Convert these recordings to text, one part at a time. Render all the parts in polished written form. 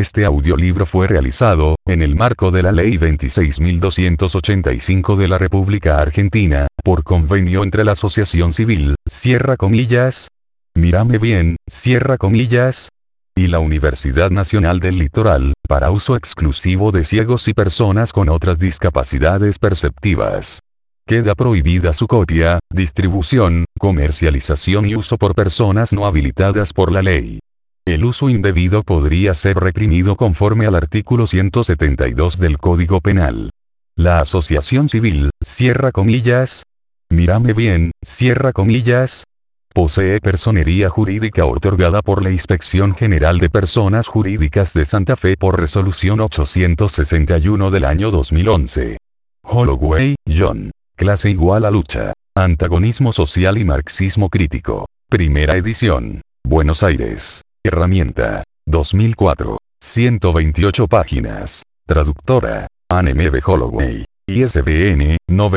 Este audiolibro fue realizado, en el marco de la Ley 26.285 de la República Argentina, por convenio entre la Asociación Civil, cierra comillas, Mírame Bien, cierra comillas, y la Universidad Nacional del Litoral, para uso exclusivo de ciegos y personas con otras discapacidades perceptivas. Queda prohibida su copia, distribución, comercialización y uso por personas no habilitadas por la ley. El uso indebido podría ser reprimido conforme al artículo 172 del Código Penal. La Asociación Civil, cierra comillas, Mírame Bien, cierra comillas, posee personería jurídica otorgada por la Inspección General de Personas Jurídicas de Santa Fe por resolución 861 del año 2011. Holloway, John. Clase igual a lucha. Antagonismo social y marxismo crítico. Primera edición. Buenos Aires. Herramienta. 2004. 128 páginas. Traductora. Anne M. B. Holloway. ISBN,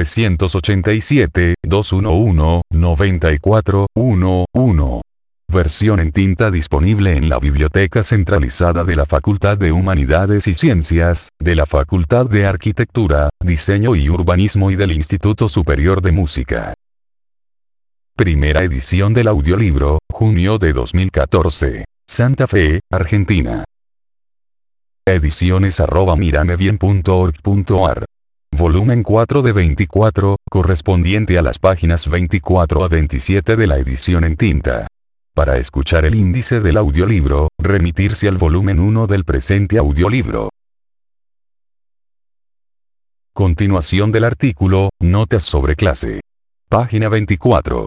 987-211-9411. Versión en tinta disponible en la Biblioteca Centralizada de la Facultad de Humanidades y Ciencias, de la Facultad de Arquitectura, Diseño y Urbanismo y del Instituto Superior de Música. Primera edición del audiolibro, junio de 2014. Santa Fe, Argentina. Ediciones@miramebien.org.ar. Volumen 4 de 24, correspondiente a las páginas 24 a 27 de la edición en tinta. Para escuchar el índice del audiolibro, remitirse al volumen 1 del presente audiolibro. Continuación del artículo, Notas sobre clase. Página 24.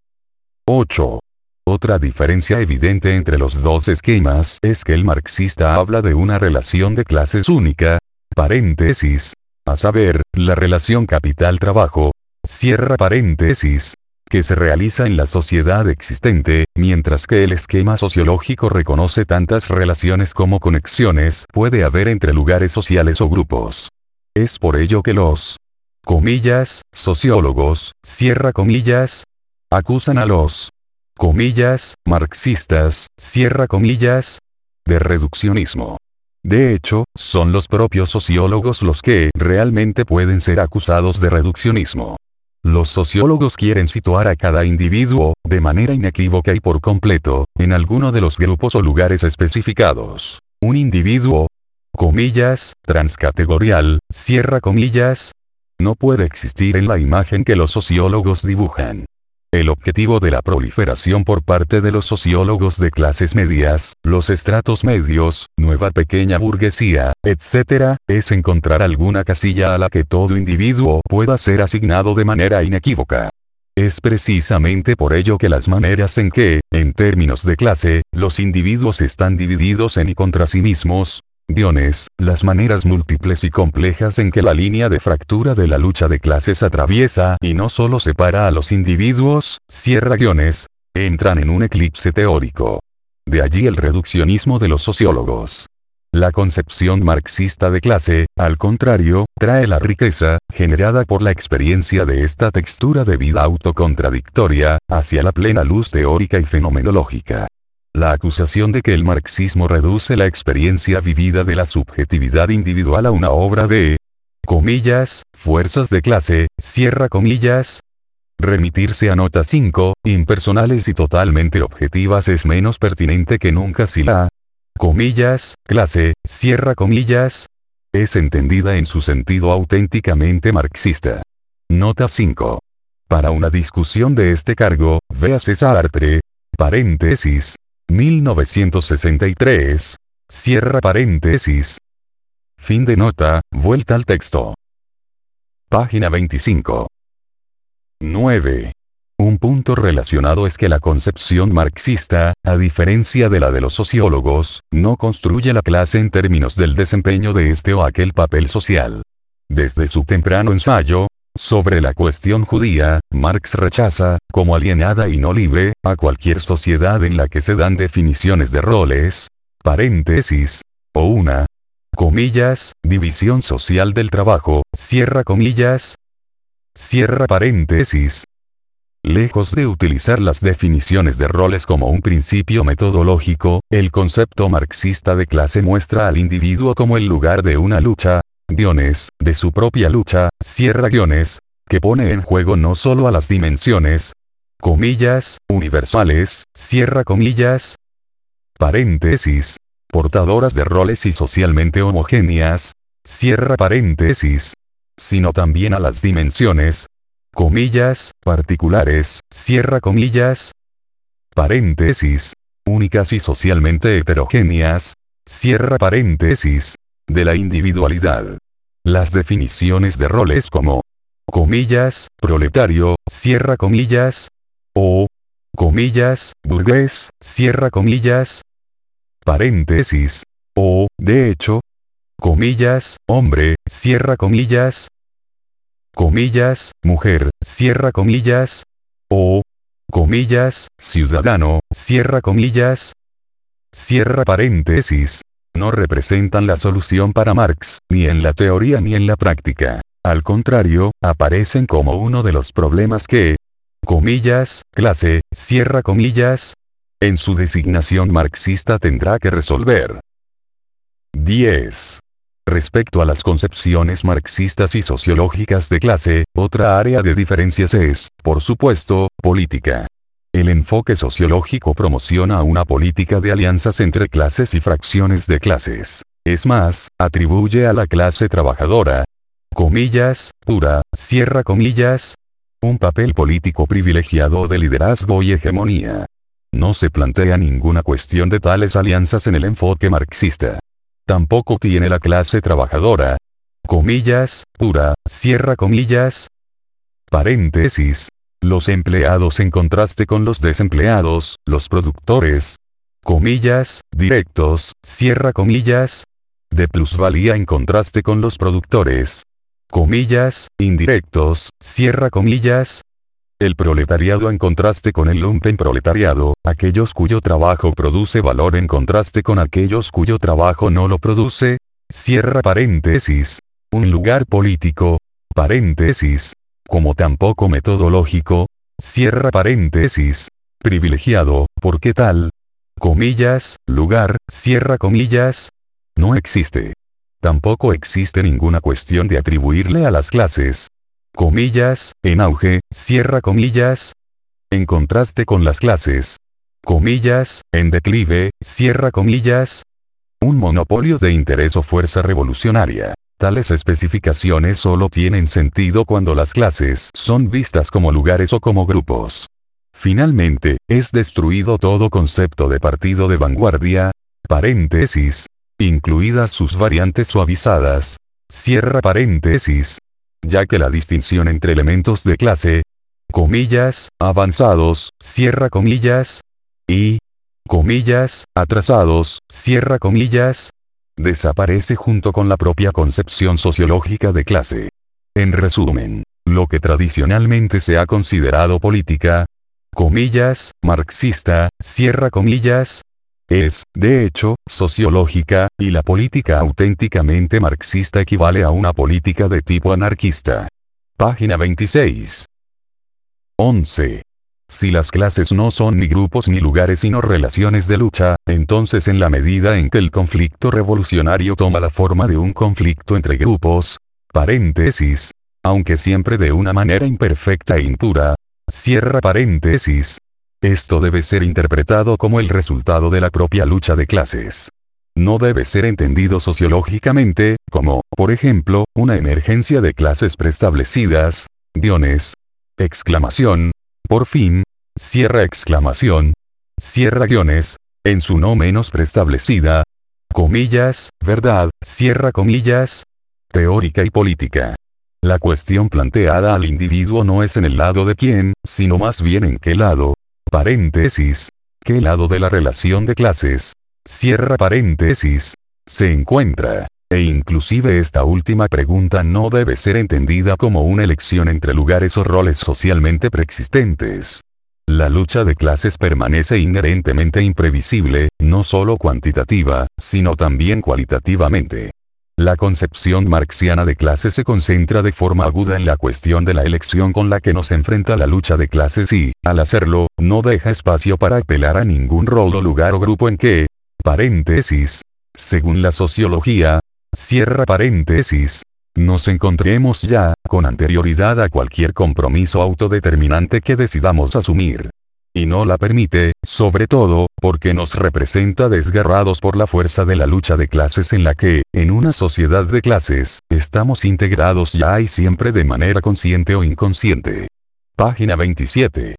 8. Otra diferencia evidente entre los dos esquemas es que el marxista habla de una relación de clases única, paréntesis, a saber, la relación capital-trabajo, cierra paréntesis, que se realiza en la sociedad existente, mientras que el esquema sociológico reconoce tantas relaciones como conexiones puede haber entre lugares sociales o grupos. Es por ello que los, comillas, sociólogos, cierra comillas, acusan a los, comillas, marxistas, cierra comillas, de reduccionismo. De hecho, son los propios sociólogos los que realmente pueden ser acusados de reduccionismo. Los sociólogos quieren situar a cada individuo, de manera inequívoca y por completo, en alguno de los grupos o lugares especificados. Un individuo, comillas, transcategorial, cierra comillas, no puede existir en la imagen que los sociólogos dibujan. El objetivo de la proliferación por parte de los sociólogos de clases medias, los estratos medios, nueva pequeña burguesía, etc., es encontrar alguna casilla a la que todo individuo pueda ser asignado de manera inequívoca. Es precisamente por ello que las maneras en que, en términos de clase, los individuos están divididos en y contra sí mismos, las maneras múltiples y complejas en que la línea de fractura de la lucha de clases atraviesa y no solo separa a los individuos, cierra guiones, entran en un eclipse teórico. De allí el reduccionismo de los sociólogos. La concepción marxista de clase, al contrario, trae la riqueza, generada por la experiencia de esta textura de vida autocontradictoria, hacia la plena luz teórica y fenomenológica. La acusación de que el marxismo reduce la experiencia vivida de la subjetividad individual a una obra de, comillas, fuerzas de clase, cierra comillas, remitirse a nota 5, impersonales y totalmente objetivas es menos pertinente que nunca si la, comillas, clase, cierra comillas, es entendida en su sentido auténticamente marxista. Nota 5. Para una discusión de este cargo, véase Sartre, paréntesis, 1963, cierra paréntesis. Fin de nota, vuelta al texto. Página 25. 9. Un punto relacionado es que la concepción marxista, a diferencia de la de los sociólogos, no construye la clase en términos del desempeño de este o aquel papel social. Desde su temprano ensayo sobre la cuestión judía, Marx rechaza, como alienada y no libre, a cualquier sociedad en la que se dan definiciones de roles, paréntesis, o una, comillas, división social del trabajo, cierra comillas, cierra paréntesis. Lejos de utilizar las definiciones de roles como un principio metodológico, el concepto marxista de clase muestra al individuo como el lugar de una lucha, de su propia lucha, que pone en juego no solo a las dimensiones, universales, portadoras de roles y socialmente homogéneas, sino también a las dimensiones, particulares, únicas y socialmente heterogéneas, de la individualidad. Las definiciones de roles como, proletario, o, burgués, o, de hecho, hombre, mujer, o, ciudadano, no representan la solución para Marx, ni en la teoría ni en la práctica. Al contrario, aparecen como uno de los problemas que, clase, en su designación marxista tendrá que resolver. 10. Respecto a las concepciones marxistas y sociológicas de clase, otra área de diferencias es, por supuesto, política. El enfoque sociológico promociona una política de alianzas entre clases y fracciones de clases. Es más, atribuye a la clase trabajadora, pura, un papel político privilegiado de liderazgo y hegemonía. No se plantea ninguna cuestión de tales alianzas en el enfoque marxista. Tampoco tiene la clase trabajadora, pura, los empleados en contraste con los desempleados, los productores, directos, de plusvalía en contraste con los productores, indirectos, el proletariado en contraste con el lumpenproletariado, aquellos cuyo trabajo produce valor en contraste con aquellos cuyo trabajo no lo produce, un lugar político, como tampoco metodológico, privilegiado, porque tal, lugar, no existe. Tampoco existe ninguna cuestión de atribuirle a las clases, en auge, en contraste con las clases, en declive, un monopolio de interés o fuerza revolucionaria. Tales especificaciones solo tienen sentido cuando las clases son vistas como lugares o como grupos. Finalmente, es destruido todo concepto de partido de vanguardia, incluidas sus variantes suavizadas, ya que la distinción entre elementos de clase, avanzados, y, atrasados, desaparece junto con la propia concepción sociológica de clase. En resumen, lo que tradicionalmente se ha considerado política, marxista, es, de hecho, sociológica, y la política auténticamente marxista equivale a una política de tipo anarquista. Página 26. 11. Si las clases no son ni grupos ni lugares sino relaciones de lucha, entonces en la medida en que el conflicto revolucionario toma la forma de un conflicto entre grupos, aunque siempre de una manera imperfecta e impura, esto debe ser interpretado como el resultado de la propia lucha de clases. No debe ser entendido sociológicamente, como, por ejemplo, una emergencia de clases preestablecidas, por fin, en su no menos preestablecida, verdad, teórica y política. La cuestión planteada al individuo no es en el lado de quién, sino más bien en qué lado, qué lado de la relación de clases, se encuentra. E inclusive esta última pregunta no debe ser entendida como una elección entre lugares o roles socialmente preexistentes. La lucha de clases permanece inherentemente imprevisible, no solo cuantitativa, sino también cualitativamente. La concepción marxiana de clase se concentra de forma aguda en la cuestión de la elección con la que nos enfrenta la lucha de clases y, al hacerlo, no deja espacio para apelar a ningún rol o lugar o grupo en que, paréntesis, según la sociología, cierra paréntesis, nos encontremos ya, con anterioridad a cualquier compromiso autodeterminante que decidamos asumir. Y no la permite, sobre todo, porque nos representa desgarrados por la fuerza de la lucha de clases en la que, en una sociedad de clases, estamos integrados ya y siempre de manera consciente o inconsciente. Página 27.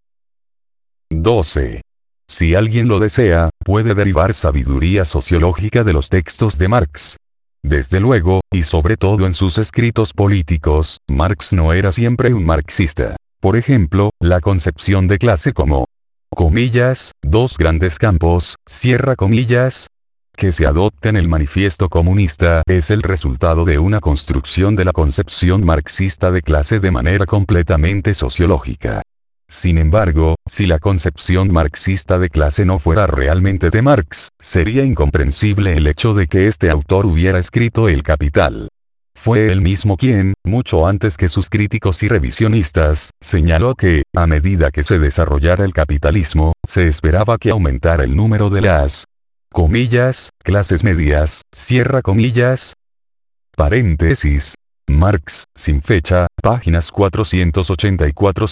12. Si alguien lo desea, puede derivar sabiduría sociológica de los textos de Marx. Desde luego, y sobre todo en sus escritos políticos, Marx no era siempre un marxista. Por ejemplo, la concepción de clase como comillas, dos grandes campos, cierra comillas, que se adopta en el Manifiesto Comunista, es el resultado de una construcción de la concepción marxista de clase de manera completamente sociológica. Sin embargo, si la concepción marxista de clase no fuera realmente de Marx, sería incomprensible el hecho de que este autor hubiera escrito El Capital. Fue él mismo quien, mucho antes que sus críticos y revisionistas, señaló que, a medida que se desarrollara el capitalismo, se esperaba que aumentara el número de las comillas, clases medias, cierra comillas, paréntesis. Marx, sin fecha, páginas 480 y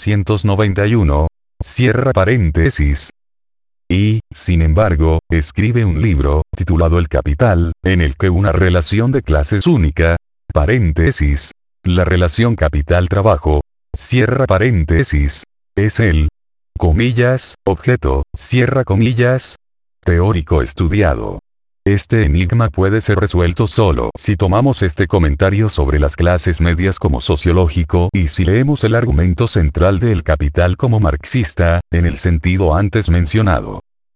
491, cierra paréntesis. Y, sin embargo, escribe un libro, titulado El Capital, en el que una relación de clases única, paréntesis, la relación capital-trabajo, cierra paréntesis, es el, comillas, objeto, cierra comillas, teórico estudiado. Este enigma puede ser resuelto solo si tomamos este comentario sobre las clases medias como sociológico y si leemos el argumento central del Capital como marxista, en el sentido antes mencionado.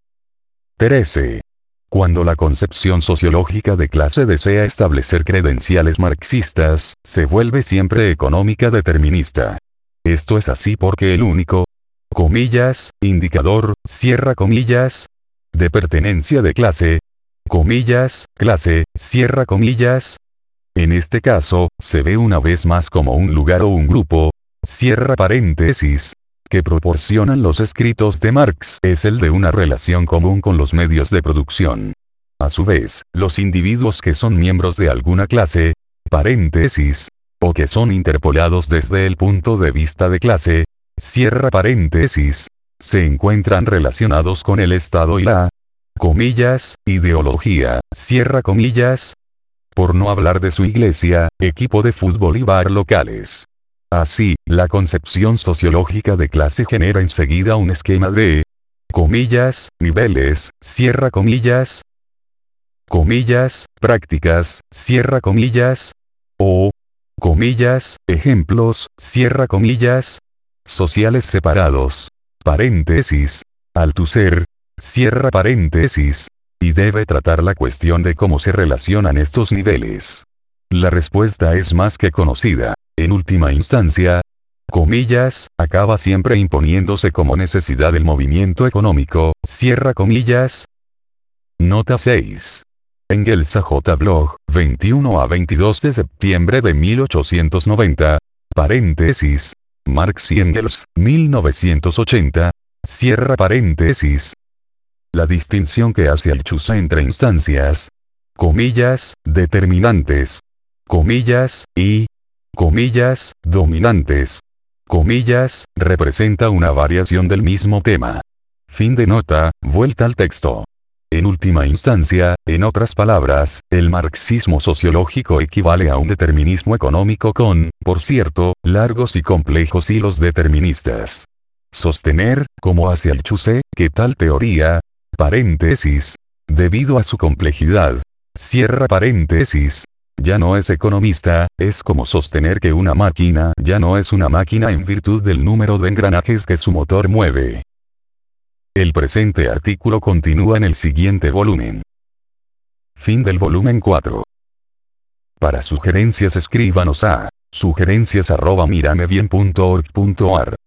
13. Cuando la concepción sociológica de clase desea establecer credenciales marxistas, se vuelve siempre económica determinista. Esto es así porque el único, comillas, indicador, cierra comillas, de pertenencia de clase, comillas, clase, cierra comillas, en este caso, se ve una vez más como un lugar o un grupo, cierra paréntesis, que proporcionan los escritos de Marx es el de una relación común con los medios de producción. A su vez, los individuos que son miembros de alguna clase, paréntesis, o que son interpolados desde el punto de vista de clase, cierra paréntesis, se encuentran relacionados con el Estado y la, comillas, ideología, cierra comillas, por no hablar de su iglesia, equipo de fútbol y bar locales. Así, la concepción sociológica de clase genera enseguida un esquema de, comillas, niveles, cierra comillas, prácticas, cierra comillas, o, comillas, ejemplos, cierra comillas, sociales separados, paréntesis, Althusser, cierra paréntesis, y debe tratar la cuestión de cómo se relacionan estos niveles. La respuesta es más que conocida. En última instancia, comillas, acaba siempre imponiéndose como necesidad del movimiento económico, cierra comillas. Nota 6. Engels a J. Blog, 21 a 22 de septiembre de 1890, paréntesis, Marx y Engels, 1980, cierra paréntesis. La distinción que hace Althusser entre instancias, comillas, determinantes, comillas, y, comillas, dominantes, comillas, representa una variación del mismo tema. Fin de nota, vuelta al texto. En última instancia, en otras palabras, el marxismo sociológico equivale a un determinismo económico con, por cierto, largos y complejos hilos deterministas. Sostener, como hace Althusser, que tal teoría, paréntesis, debido a su complejidad, cierra paréntesis, ya no es economista, es como sostener que una máquina ya no es una máquina en virtud del número de engranajes que su motor mueve. El presente artículo continúa en el siguiente volumen. Fin del volumen 4. Para sugerencias escríbanos a sugerencias@miramebien.org.ar